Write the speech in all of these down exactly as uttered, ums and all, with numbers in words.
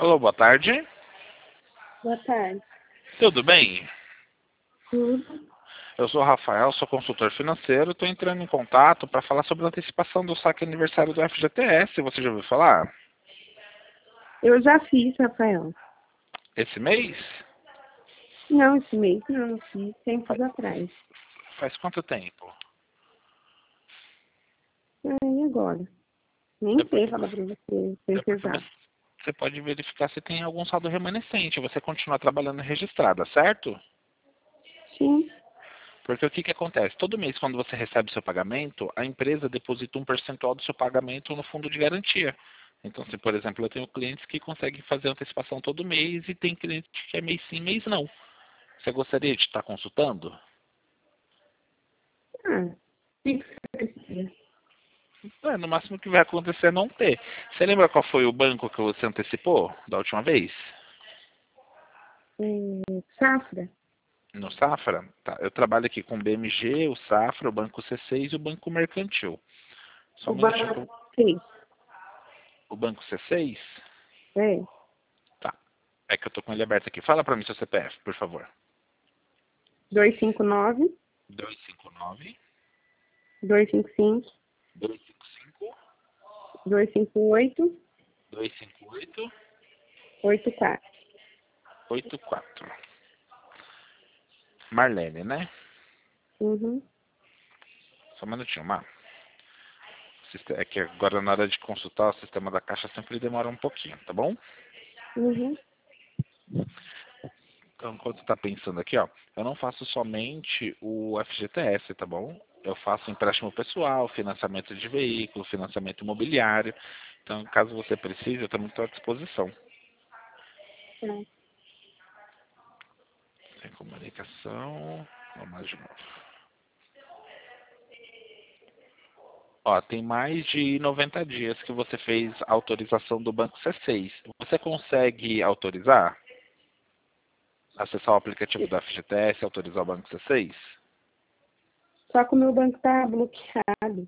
Alô, boa tarde. Boa tarde. Tudo bem? Tudo. Eu sou o Rafael, sou consultor financeiro. Estou entrando em contato para falar sobre a antecipação do saque aniversário do F G T S. Você já ouviu falar? Eu já fiz, Rafael. Esse mês? Não, esse mês não, eu fiz tempos Faz, atrás. faz quanto tempo? Ah, e agora? Nem É sei porque, falar pra você, é porque certeza. você, você pode verificar se tem algum saldo remanescente. Você continua trabalhando registrada, certo? Sim. Porque o que, que acontece? Todo mês, quando você recebe seu pagamento, a empresa deposita um percentual do seu pagamento no fundo de garantia. Então, se, por exemplo, eu tenho clientes que conseguem fazer antecipação todo mês e tem cliente que é mês sim, mês não. Você gostaria de estar consultando? Ah, o que que você precisa? É, no máximo que vai acontecer é não ter. Você lembra qual foi o banco que você antecipou da última vez? É, Safra? No Safra? Tá. Eu trabalho aqui com o B M G, o Safra, o Banco C seis e o Banco Mercantil. Só O um minutinho. que banco eu- fez. O Banco C seis? É. Tá. É que eu tô com ele aberto aqui. Fala pra mim seu C P F, por favor. dois cinco nove, dois cinco nove, dois cinco cinco, dois cinco cinco, dois cinco oito, dois cinco oito, oito quatro. oito quatro. Marlene, né? Uhum. Só um minutinho, Mar. Siste- É que agora na hora de consultar o sistema da Caixa sempre demora um pouquinho, tá bom? Uhum. Então, enquanto você tá pensando aqui, ó, eu não faço somente o F G T S, tá bom? Eu faço empréstimo pessoal, financiamento de veículo, financiamento imobiliário. Então, caso você precise, eu também estou à disposição. Tá. Tem comunicação. Vamos mais de novo. Ó, tem mais de noventa dias que você fez a autorização do Banco C seis. Você consegue autorizar? Acessar o aplicativo do F G T S e autorizar o Banco C seis? Só que o meu banco tá bloqueado.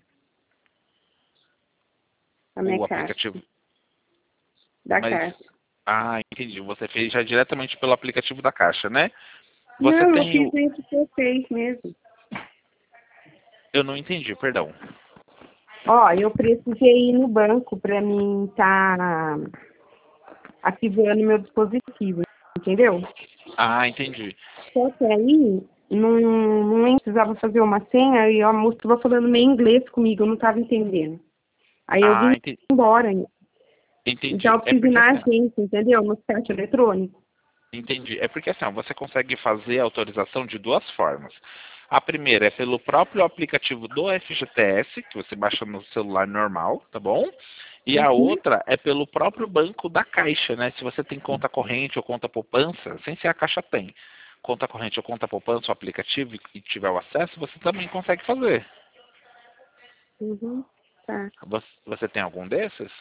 A minha O caixa. aplicativo. Da Mas. caixa. Ah, entendi. Você fez já diretamente pelo aplicativo da Caixa, né? Você Não, eu tem fiz o. esse que você fez mesmo. Eu não entendi, perdão. Ó, eu precisei ir no banco para mim estar ativando meu dispositivo, entendeu? Ah, entendi. Só que aí não, não precisava fazer uma senha e a moça estava falando meio inglês comigo, eu não estava entendendo. Aí eu Ah, vim entendi. embora. Então Entendi. eu É preciso ir porque na assim, ó, agência, entendeu? No site eletrônico. entendi. É porque assim, ó, você consegue fazer a autorização de duas formas. A primeira é pelo próprio aplicativo do F G T S, que você baixa no celular normal, tá bom? E a Uhum, outra é pelo próprio banco da Caixa, né? Se você tem conta corrente ou conta poupança, sem ser a Caixa tem. Conta corrente ou conta poupança, o aplicativo e tiver o acesso, você também consegue fazer. uhum, tá. Você, você tem algum desses?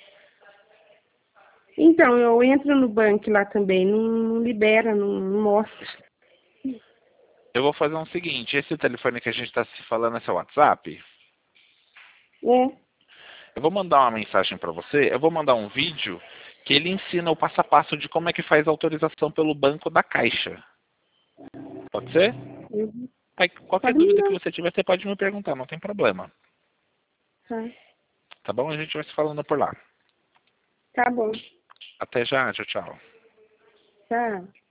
Então, eu entro no banco lá também, não, não libera, não, não mostra. Eu vou fazer o seguinte, esse telefone que a gente está se falando é seu WhatsApp? É, Eu vou mandar uma mensagem para você, eu vou mandar um vídeo que ele ensina o passo a passo de como é que faz a autorização pelo banco da Caixa. Pode ser? uhum. Aí, qualquer Pode dúvida que mandar, você tiver, você pode me perguntar, não tem problema. tá. Tá bom? A gente vai se falando por lá. Tá bom, Até já, tchau, tchau. tá.